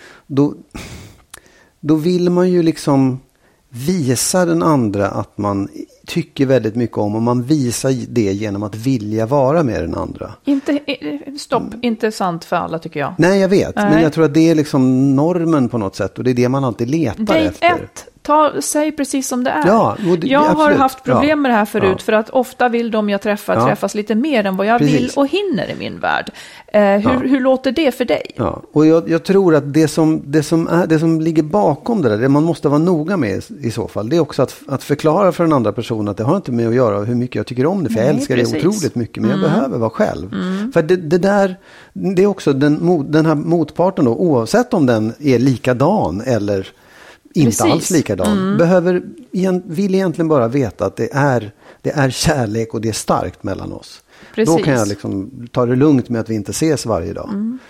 då vill man ju liksom visa den andra att man tycker väldigt mycket om, och man visar det genom att vilja vara med den andra. Inte sant för alla tycker jag. Nej, jag vet. Nej. Men jag tror att det är liksom normen på något sätt, och det är det man alltid letar efter. Säg precis som det är. Ja, jag har haft problem med det här förut, för att ofta vill de jag träffas lräffas lite mer än vad jag vill och hinner i min värld. Hur låter det för dig? Ja, och jag tror att det som ligger bakom det där, det man måste vara noga med i så fall, det är också att förklara för den andra personen att det har inte med att göra hur mycket jag tycker om det, för jag älskar det otroligt mycket, men jag behöver vara själv. För det är också den här motparten då, oavsett om den är likadan eller inte alls likadan, vill egentligen bara veta att det är kärlek och det är starkt mellan oss. Precis. Då kan jag liksom ta det lugnt med att vi inte ses varje dag.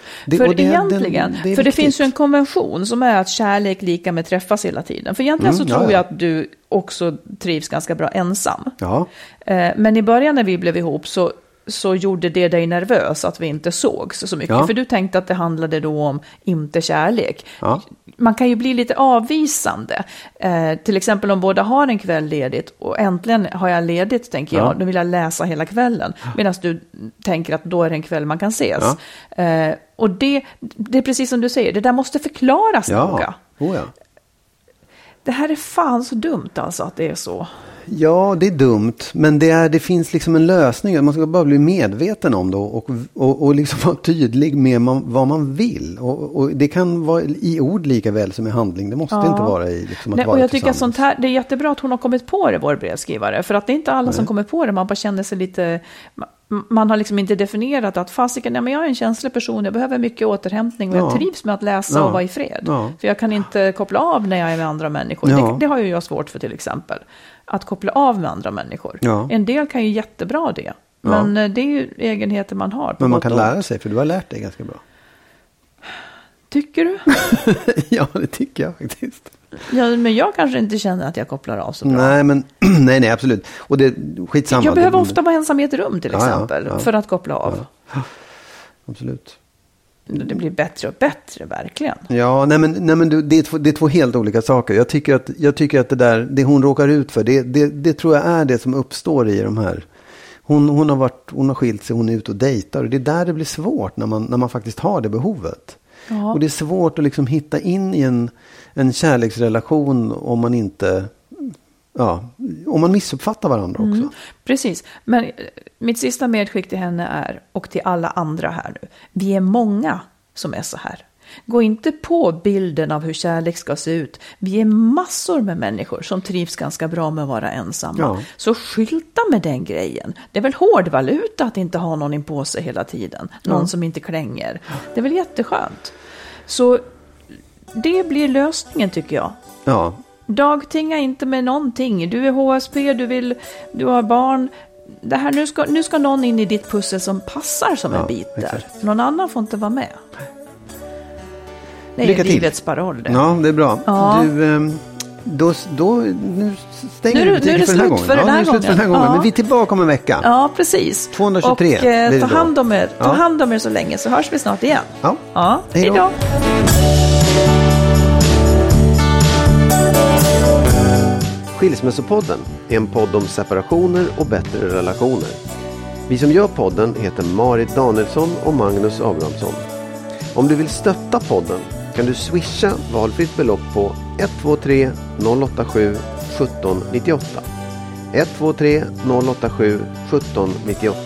Det finns ju en konvention som är att kärlek lika med träffas hela tiden. För egentligen så tror jag att du också trivs ganska bra ensam. Ja. Men i början när vi blev ihop så gjorde det dig nervös att vi inte sågs så mycket. Ja. För du tänkte att det handlade då om inte kärlek. Ja. Man kan ju bli lite avvisande. Till exempel om båda har en kväll ledigt och äntligen har jag ledigt, tänker jag. Då vill jag läsa hela kvällen. Medan du tänker att då är det en kväll man kan ses. Ja. Och det är precis som du säger. Det där måste förklaras noga. Oh ja. Det här är fan så dumt alltså att det är så. Ja, det är dumt, men det finns liksom en lösning. Man ska bara bli medveten om det och liksom vara tydlig med vad man vill. Och det kan vara i ord lika väl som i handling. Det måste inte vara i liksom att vara och jag tycker att sånt här, det är jättebra att hon har kommit på det, vår brevskrivare. För att det är inte alla som kommer på det. Man bara känner sig lite... Man har liksom inte definierat att fasiken, men jag är en känslig person, jag behöver mycket återhämtning och jag trivs med att läsa och vara i fred. Ja. För jag kan inte koppla av när jag är med andra människor. Ja. Det har ju jag svårt för, till exempel. Att koppla av med andra människor. Ja. En del kan ju jättebra det. Men det är ju egenheter man har. Men man kan lära sig, för du har lärt dig ganska bra. Tycker du? Ja, det tycker jag faktiskt. Ja, men jag kanske inte känner att jag kopplar av så bra. Nej, men nej, absolut. Och det skitsamma. Jag behöver ofta vara ensam i ett rum till exempel för att koppla av. Ja. Absolut. Det blir bättre och bättre, verkligen. Ja, nej men det är två helt olika saker. Jag tycker att det hon råkar ut för, det tror jag är det som uppstår i de här. Hon har skilt sig, hon är ute och dejtar, och det är där det blir svårt när man faktiskt har det behovet. Ja. Och det är svårt att liksom hitta in i en kärleksrelation om man inte... Ja, om man missuppfattar varandra också. Precis, men mitt sista medskick till henne är, och till alla andra här nu, vi är många som är så här. Gå inte på bilden av hur kärlek ska se ut. Vi är massor med människor som trivs ganska bra med att vara ensamma. Ja. Så skylta med den grejen. Det är väl hårdvaluta att inte ha någon in på sig hela tiden. Någon som inte klänger. Det är väl jätteskönt. Så det blir lösningen, tycker jag. Ja. Dagtinga inte med någonting. Du är HSP, du har barn. Det här, nu ska någon in i ditt pussel som passar som en bit där. Exakt. Någon annan får inte vara med. Det är livets paroll. Det. Ja, det är bra. Ja. Nu stänger vi butiken för den här gången. Nu är det slut för den här gången. Ja. Men vi är tillbaka om en vecka. Ja, precis. 223. Och ta hand om er så länge, så hörs vi snart igen. Ja. Hej då. Skilsmässopodden är en podd om separationer och bättre relationer. Vi som gör podden heter Marit Danielsson och Magnus Abrahamsson. Om du vill stötta podden kan du swisha valfritt belopp på 123 087 1798. 123 087 1798.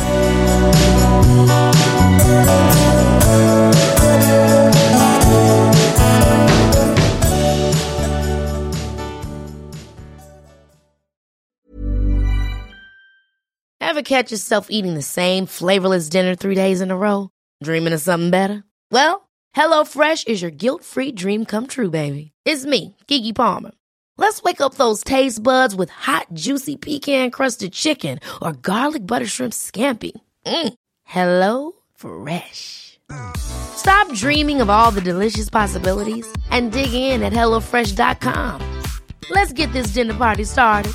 Ever catch yourself eating the same flavorless dinner 3 days in a row? Dreaming of something better? Well, HelloFresh is your guilt-free dream come true, baby. It's me, Keke Palmer. Let's wake up those taste buds with hot, juicy pecan-crusted chicken or garlic butter shrimp scampi. Hello Fresh. Stop dreaming of all the delicious possibilities and dig in at HelloFresh.com. Let's get this dinner party started.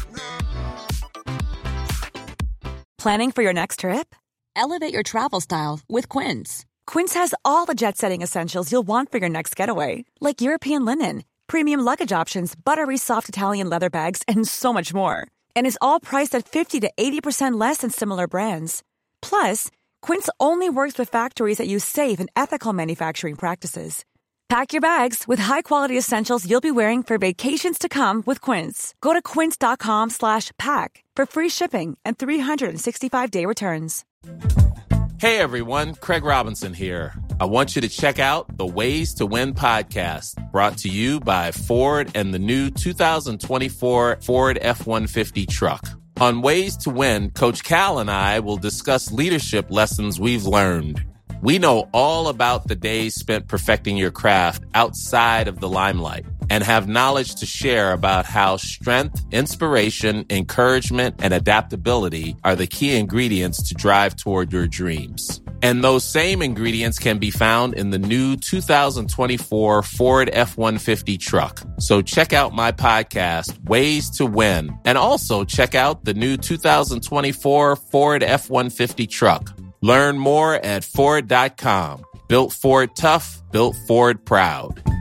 Planning for your next trip? Elevate your travel style with Quince. Quince has all the jet-setting essentials you'll want for your next getaway, like European linen, premium luggage options, buttery soft Italian leather bags, and so much more. And is all priced at 50 to 80% less than similar brands. Plus, Quince only works with factories that use safe and ethical manufacturing practices. Pack your bags with high-quality essentials you'll be wearing for vacations to come with Quince. Go to quince.com/pack for free shipping and 365-day returns. Hey everyone, Craig Robinson here. I want you to check out the Ways to Win podcast, brought to you by Ford and the new 2024 Ford F-150 truck. On Ways to Win, Coach Cal and I will discuss leadership lessons we've learned. We know all about the days spent perfecting your craft outside of the limelight and have knowledge to share about how strength, inspiration, encouragement, and adaptability are the key ingredients to drive toward your dreams. And those same ingredients can be found in the new 2024 Ford F-150 truck. So check out my podcast, Ways to Win, and also check out the new 2024 Ford F-150 truck. Learn more at Ford.com. Built Ford tough, built Ford proud.